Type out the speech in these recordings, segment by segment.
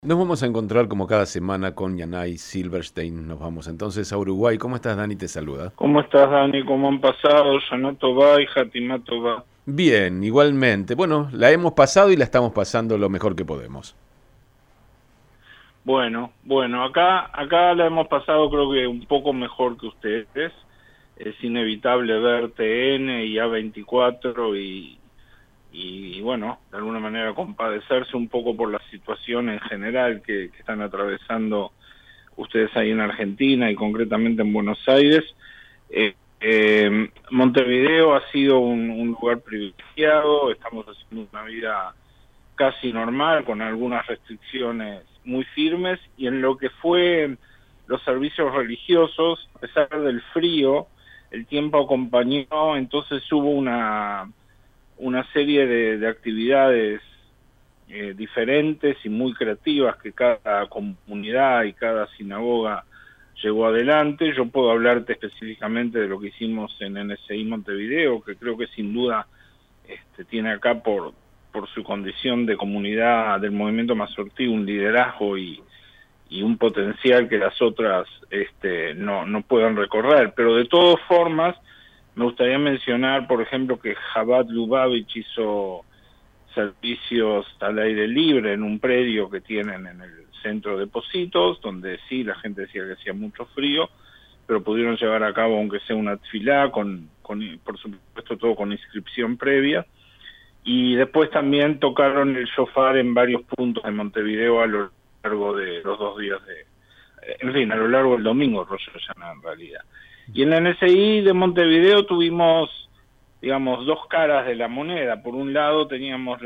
Nos vamos a encontrar como cada semana con Yanay Silverstein. Nos vamos entonces a Uruguay. ¿Cómo estás, Dani? Te saluda. ¿Cómo estás, Dani? ¿Cómo han pasado? Yanato va y Hatimato va. Bien, igualmente. Bueno, la hemos pasado y la estamos pasando lo mejor que podemos. Bueno, acá la hemos pasado creo que un poco mejor que ustedes. Es inevitable ver TN y A24 y bueno, de alguna manera compadecerse un poco por la situación en general que están atravesando ustedes ahí en Argentina y concretamente en Buenos Aires. Montevideo ha sido un lugar privilegiado, estamos haciendo una vida casi normal, con algunas restricciones muy firmes, y en lo que fue los servicios religiosos, a pesar del frío, el tiempo acompañó, entonces hubo una serie de actividades diferentes y muy creativas que cada comunidad y cada sinagoga llevó adelante. Yo puedo hablarte específicamente de lo que hicimos en NSI Montevideo, que creo que sin duda tiene acá por su condición de comunidad del movimiento Mazortí un liderazgo y un potencial que las otras no puedan recorrer. Pero de todas formas, me gustaría mencionar, por ejemplo, que Chabad Lubavitch hizo servicios al aire libre en un predio que tienen en el centro de Positos, donde sí, la gente decía que hacía mucho frío, pero pudieron llevar a cabo, aunque sea una tfilá, por supuesto todo con inscripción previa, y después también tocaron el shofar en varios puntos de Montevideo a lo largo de los 2 días en fin, a lo largo del domingo, Rosh Hashanah en realidad. Y en la NSI de Montevideo tuvimos, digamos, dos caras de la moneda. Por un lado teníamos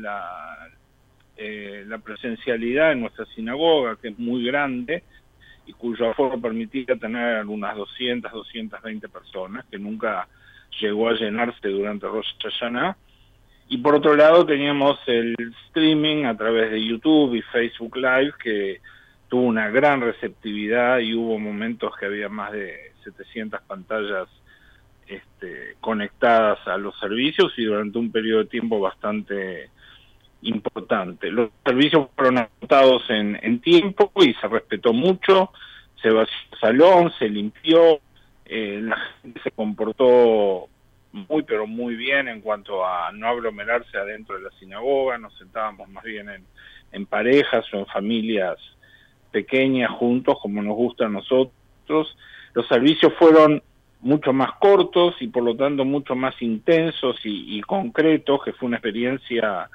la presencialidad en nuestra sinagoga, que es muy grande, y cuyo aforo permitía tener unas 220 personas, que nunca llegó a llenarse durante Rosh Hashanah. Y por otro lado teníamos el streaming a través de YouTube y Facebook Live, que tuvo una gran receptividad y hubo momentos que había más de 700 pantallas conectadas a los servicios y durante un periodo de tiempo bastante importante. Los servicios fueron anotados en tiempo y se respetó mucho, se vació el salón, se limpió, la gente se comportó muy pero muy bien en cuanto a no aglomerarse adentro de la sinagoga, nos sentábamos más bien en parejas o en familias pequeñas juntos como nos gusta a nosotros. Los servicios fueron mucho más cortos y por lo tanto mucho más intensos y concretos, que fue una experiencia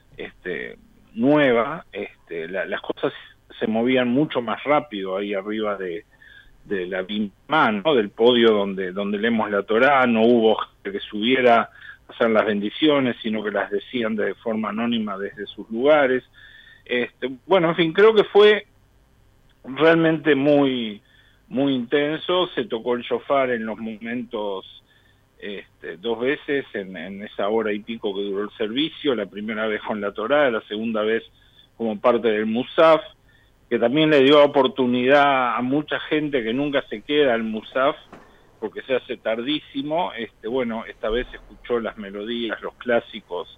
nueva. Las cosas se movían mucho más rápido ahí arriba de la bimá, ¿no? Del podio donde leemos la Torá. No hubo gente que subiera a hacer las bendiciones, sino que las decían de forma anónima desde sus lugares. Bueno, en fin, creo que fue realmente muy intenso. Se tocó el shofar en los momentos dos veces en esa hora y pico que duró el servicio, la primera vez con la Torá, la segunda vez como parte del Musaf, que también le dio oportunidad a mucha gente que nunca se queda al Musaf, porque se hace tardísimo. Bueno, esta vez escuchó las melodías, los clásicos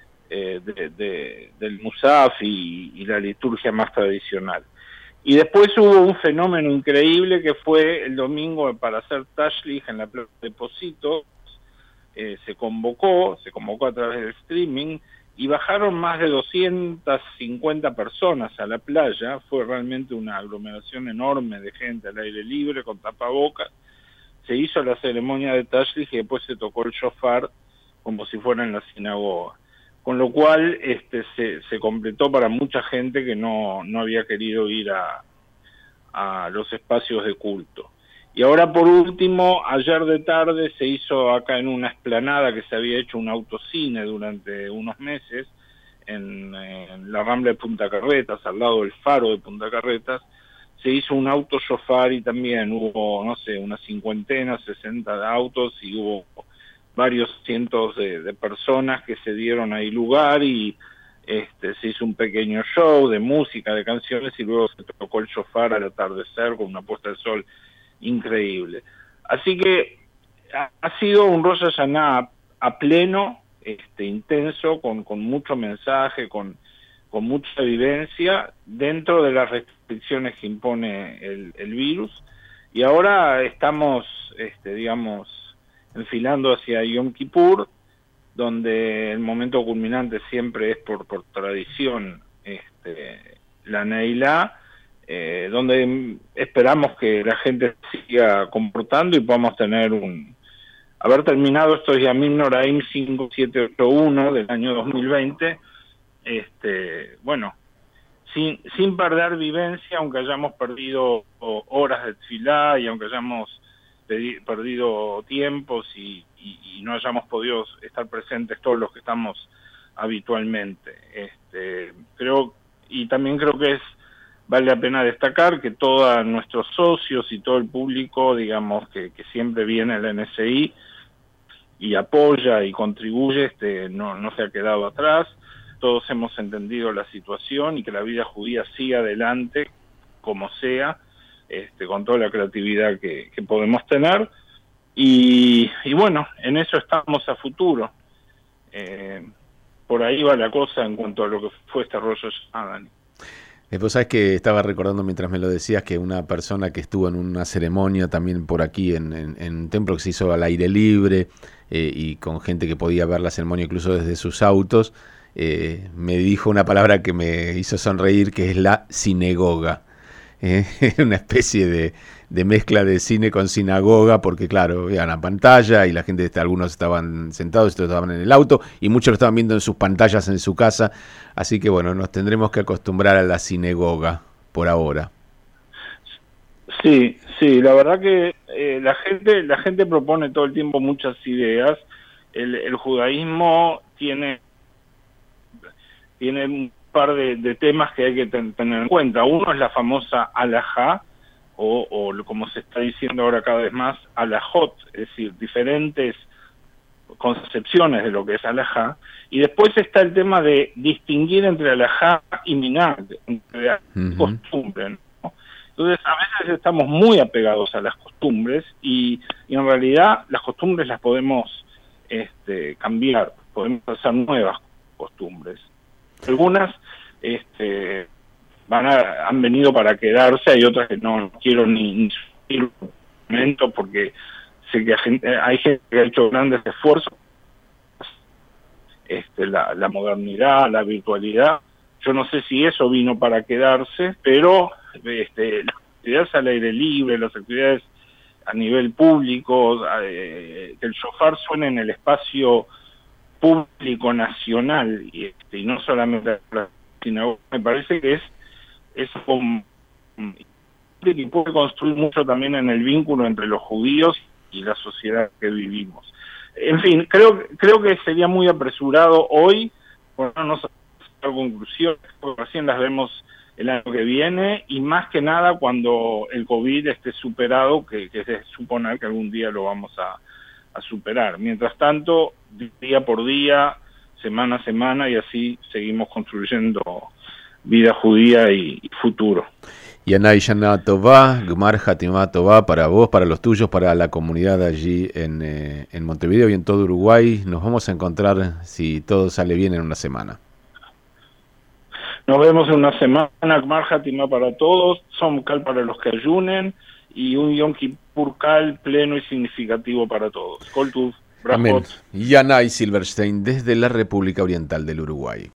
del Musaf y la liturgia más tradicional. Y después hubo un fenómeno increíble que fue el domingo para hacer Tashlich en la Plaza de Positos. Se convocó a través del streaming y bajaron más de 250 personas a la playa. Fue realmente una aglomeración enorme de gente al aire libre con tapabocas. Se hizo la ceremonia de Tashlich y después se tocó el shofar como si fuera en la sinagoga, con lo cual se completó para mucha gente que no había querido ir a los espacios de culto. Y ahora por último, ayer de tarde se hizo acá en una explanada que se había hecho un autocine durante unos meses en la Rambla de Punta Carretas, al lado del faro de Punta Carretas. Se hizo un auto shofar y también hubo, no sé, una cincuentena, 60 de autos, y hubo varios cientos de personas que se dieron ahí lugar, y se hizo un pequeño show de música, de canciones, y luego se tocó el shofar al atardecer con una puesta de sol increíble. Así que ha sido un Rosh Hashanah a pleno, intenso, con mucho mensaje, con con mucha vivencia dentro de las restricciones que impone el virus, y ahora estamos, digamos, enfilando hacia Yom Kippur, donde el momento culminante siempre es por tradición la Neilá, donde esperamos que la gente siga comportando y podamos tener haber terminado estos Yamim Noraim 5781 del año 2020, bueno, sin perder vivencia, aunque hayamos perdido horas de tefilá y aunque hayamos perdido tiempos y no hayamos podido estar presentes todos los que estamos habitualmente. También creo que vale la pena destacar que todos nuestros socios y todo el público, digamos, que siempre viene al NSI y apoya y contribuye, no se ha quedado atrás. Todos hemos entendido la situación y que la vida judía sigue adelante, como sea, con toda la creatividad que podemos tener. Y bueno, en eso estamos a futuro. Por ahí va la cosa en cuanto a lo que fue este Rosh Hashanah. Vos sabés que estaba recordando mientras me lo decías que una persona que estuvo en una ceremonia también por aquí en un templo que se hizo al aire libre y con gente que podía ver la ceremonia incluso desde sus autos, me dijo una palabra que me hizo sonreír, que es la sinagoga. Una especie de mezcla de cine con sinagoga, porque claro, veía una pantalla y la gente, algunos estaban sentados, otros estaban en el auto y muchos lo estaban viendo en sus pantallas en su casa, así que bueno, nos tendremos que acostumbrar a la sinagoga por ahora. Sí, la verdad que la gente propone todo el tiempo muchas ideas. El judaísmo tiene un par de temas que hay que tener en cuenta. Uno es la famosa alajá, o como se está diciendo ahora cada vez más, alajot, es decir, diferentes concepciones de lo que es alajá. Y después está el tema de distinguir entre alajá y minhag, entre costumbre, ¿no? Entonces, a veces estamos muy apegados a las costumbres y en realidad las costumbres las podemos cambiar, podemos hacer nuevas costumbres. Algunas han venido para quedarse, hay otras que no quiero ni subir un momento porque sé que hay gente que ha hecho grandes esfuerzos, la modernidad, la virtualidad. Yo no sé si eso vino para quedarse, pero las actividades al aire libre, las actividades a nivel público, que el shofar suene en el espacio público nacional y no solamente la sinagoga, me parece que es como que puede construir mucho también en el vínculo entre los judíos y la sociedad que vivimos. En fin, creo que sería muy apresurado hoy ponernos a hacer conclusiones, porque recién las vemos el año que viene, y más que nada cuando el COVID esté superado, que se supone que algún día lo vamos a superar. Mientras tanto, día por día, semana a semana, y así seguimos construyendo vida judía y futuro. Yanai Shana Tová, Gmar Hatimá Tová para vos, para los tuyos, para la comunidad allí en Montevideo y en todo Uruguay. Nos vamos a encontrar, si todo sale bien, en una semana. Nos vemos en una semana. Gmar Hatimá para todos, Som Kal para los que ayunen, y un Yom Kippur Kal pleno y significativo para todos. Kol Tuv, Brachot. Amén. Yanai Silverstein, desde la República Oriental del Uruguay.